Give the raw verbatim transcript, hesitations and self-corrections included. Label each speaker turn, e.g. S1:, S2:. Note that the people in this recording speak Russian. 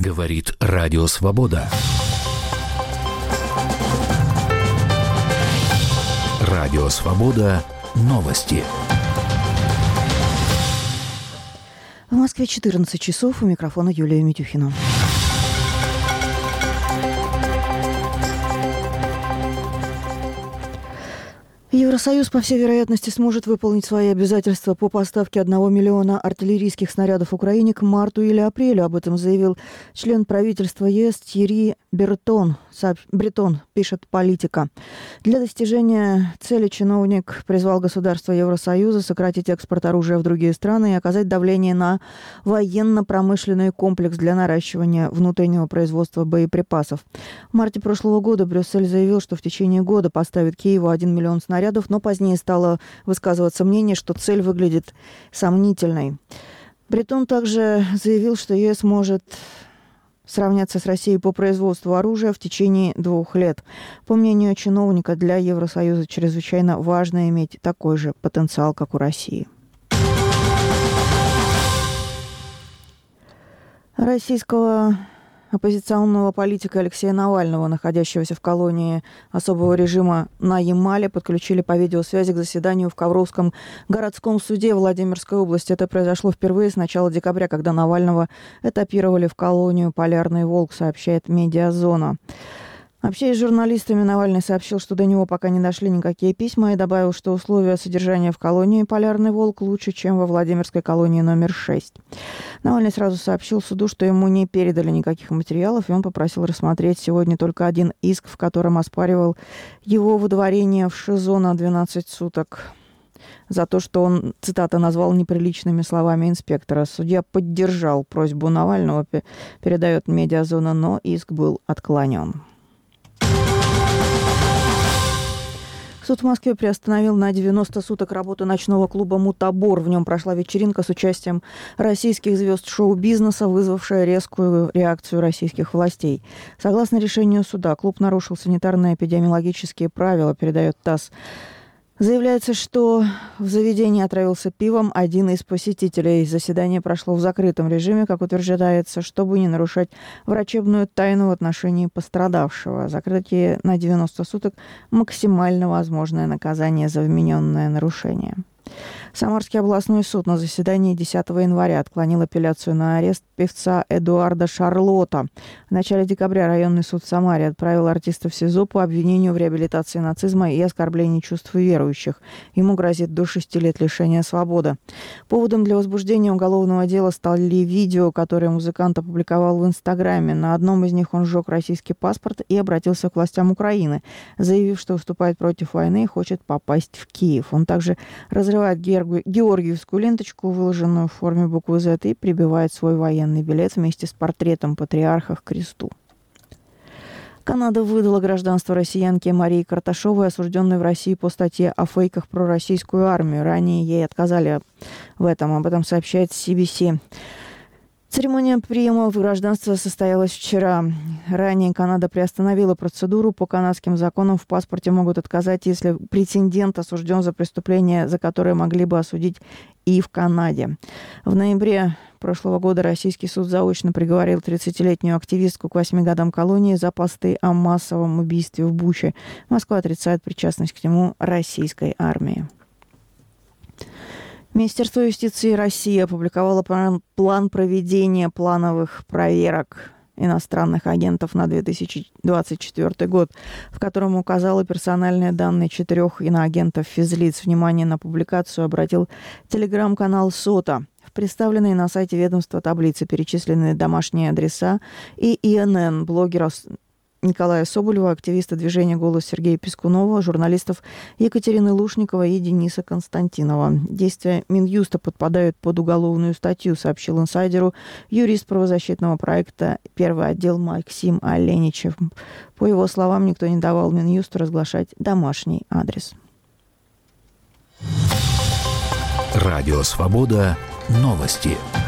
S1: Говорит Радио Свобода. Радио Свобода. Новости.
S2: В Москве четырнадцать часов. У микрофона Юлия Митюхина. Евросоюз, по всей вероятности, сможет выполнить свои обязательства по поставке одного миллиона артиллерийских снарядов Украине к марту или апрелю. Об этом заявил член правительства ЕС Тьерри Бретон, Бретон, пишет «Политика». Для достижения цели чиновник призвал государства Евросоюза сократить экспорт оружия в другие страны и оказать давление на военно-промышленный комплекс для наращивания внутреннего производства боеприпасов. В марте прошлого года Брюссель заявил, что в течение года поставит Киеву один миллион снарядов, но позднее стало высказываться мнение, что цель выглядит сомнительной. Бретон также заявил, что ЕС может сравняться с Россией по производству оружия в течение двух лет. По мнению чиновника, для Евросоюза чрезвычайно важно иметь такой же потенциал, как у России. Российского оппозиционного политика Алексея Навального, находящегося в колонии особого режима на Ямале, подключили по видеосвязи к заседанию в Ковровском городском суде Владимирской области. Это произошло впервые с начала декабря, когда Навального этапировали в колонию «Полярный волк», сообщает «Медиазона». Общаясь с журналистами, Навальный сообщил, что до него пока не дошли никакие письма, и добавил, что условия содержания в колонии «Полярный волк» лучше, чем во Владимирской колонии номер шесть. Навальный сразу сообщил суду, что ему не передали никаких материалов, и он попросил рассмотреть сегодня только один иск, в котором оспаривал его выдворение в ШИЗО на двенадцать суток за то, что он, цитата, назвал неприличными словами инспектора. Судья поддержал просьбу Навального, передает «Медиазона», но иск был отклонен. Суд в Москве приостановил на девяносто суток работу ночного клуба «Мутабор». В нем прошла вечеринка с участием российских звезд шоу-бизнеса, вызвавшая резкую реакцию российских властей. Согласно решению суда, клуб нарушил санитарно-эпидемиологические правила, передает ТАСС. Заявляется, что в заведении отравился пивом один из посетителей. Заседание прошло в закрытом режиме, как утверждается, чтобы не нарушать врачебную тайну в отношении пострадавшего. Закрытие на девяносто суток – максимально возможное наказание за вмененное нарушение. Самарский областной суд на заседании десятого января отклонил апелляцию на арест певца Эдуарда Шарлота. В начале декабря районный суд в Самаре отправил артиста в СИЗО по обвинению в реабилитации нацизма и оскорблении чувств верующих. Ему грозит до шести лет лишения свободы. Поводом для возбуждения уголовного дела стали видео, которые музыкант опубликовал в Инстаграме. На одном из них он сжег российский паспорт и обратился к властям Украины, заявив, что выступает против войны и хочет попасть в Киев. Он также разрывает георгиевскую ленточку, выложенную в форме буквы «З», и прибивает свой военный билет вместе с портретом патриарха к кресту. Канада выдала гражданство россиянке Марии Карташовой, осужденной в России по статье о фейках про российскую армию. Ранее ей отказали в этом. Об этом сообщает си би си. Церемония приема в гражданство состоялась вчера. Ранее Канада приостановила процедуру. По канадским законам в паспорте могут отказать, если претендент осужден за преступление, за которое могли бы осудить и в Канаде. В ноябре прошлого года российский суд заочно приговорил тридцатилетнюю активистку к восьми годам колонии за посты о массовом убийстве в Буче. Москва отрицает причастность к нему российской армии. Министерство юстиции России опубликовало план проведения плановых проверок иностранных агентов на две тысячи двадцать четвёртый год, в котором указало персональные данные четырех иноагентов физлиц. Внимание на публикацию обратил телеграм-канал «Сота». В представленной на сайте ведомства таблице перечислены домашние адреса и и эн эн блогера Николая Соболева, активиста движения «Голос» Сергея Пискунова, журналистов Екатерины Лушниковой и Дениса Константинова. Действия Минюста подпадают под уголовную статью, сообщил инсайдеру юрист правозащитного проекта «Первый отдел» Максим Оленичев. По его словам, никто не давал Минюсту разглашать домашний адрес.
S1: Радио «Свобода». Новости.